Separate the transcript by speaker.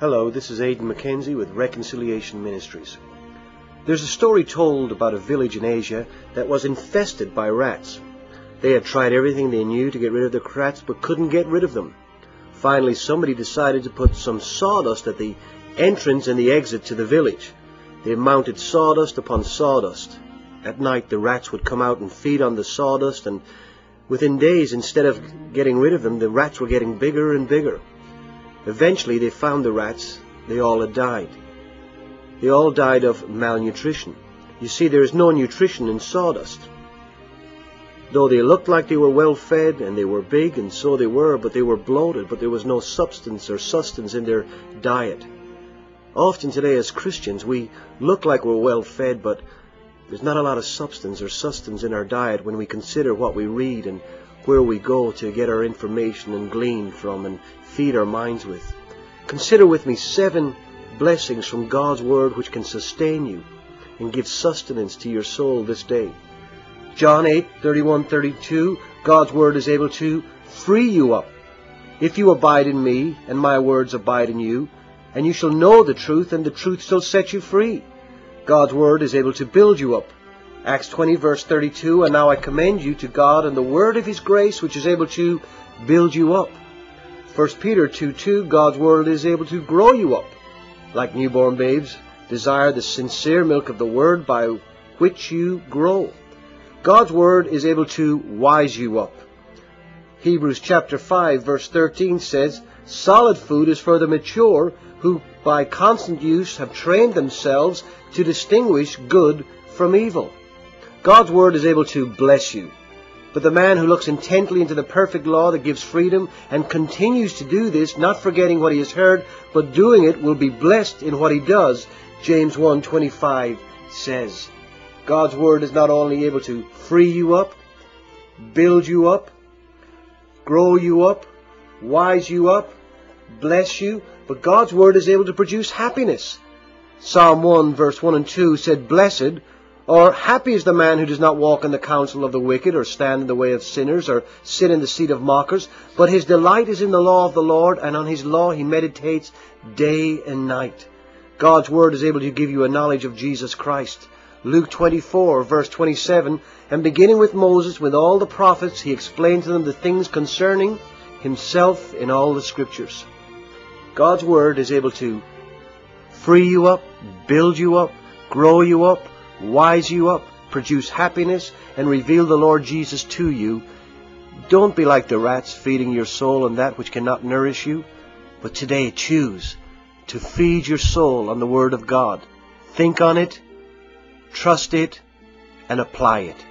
Speaker 1: Hello, this is Aidan Mackenzie with Reconciliation Ministries. There's a story told about a village in Asia that was infested by rats. They had tried everything they knew to get rid of the rats, but couldn't get rid of them. Finally, somebody decided to put some sawdust at the entrance and the exit to the village. They mounted sawdust upon sawdust. At night, the rats would come out and feed on the sawdust, and within days, instead of getting rid of them, the rats were getting bigger and bigger. Eventually, they found the rats. They all had died. They all died of malnutrition. You see, there is no nutrition in sawdust. Though they looked like they were well fed, and they were big, and so they were, but they were bloated, but there was no substance or sustenance in their diet. Often today as Christians, we look like we're well fed, but there's not a lot of substance or sustenance in our diet when we consider what we read and where we go to get our information and glean from and feed our minds with. Consider with me 7 blessings from God's Word which can sustain you and give sustenance to your soul this day. John 8:31-32, God's Word is able to free you up. If you abide in me, and my words abide in you, and you shall know the truth, and the truth shall set you free. God's Word is able to build you up. Acts 20:32, and now I commend you to God and the word of His grace, which is able to build you up. 1 Peter 2:2, God's Word is able to grow you up. Like newborn babes, desire the sincere milk of the Word by which you grow. God's Word is able to wise you up. Hebrews chapter 5 verse 13 says, solid food is for the mature, who by constant use have trained themselves to distinguish good from evil. God's Word is able to bless you. But the man who looks intently into the perfect law that gives freedom and continues to do this, not forgetting what he has heard, but doing it, will be blessed in what he does, James 1:25 says. God's Word is not only able to free you up, build you up, grow you up, wise you up, bless you, but God's Word is able to produce happiness. Psalm 1 verse 1 and 2 said, blessed or happy is the man who does not walk in the counsel of the wicked, or stand in the way of sinners, or sit in the seat of mockers, but his delight is in the law of the Lord, and on his law he meditates day and night. God's Word is able to give you a knowledge of Jesus Christ. Luke 24 verse 27, and beginning with Moses, with all the prophets, he explained to them the things concerning himself in all the scriptures. God's Word is able to free you up, build you up, grow you up, wise you up, produce happiness, and reveal the Lord Jesus to you. Don't be like the rats, feeding your soul on that which cannot nourish you, but today choose to feed your soul on the Word of God. Think on it, trust it, and apply it.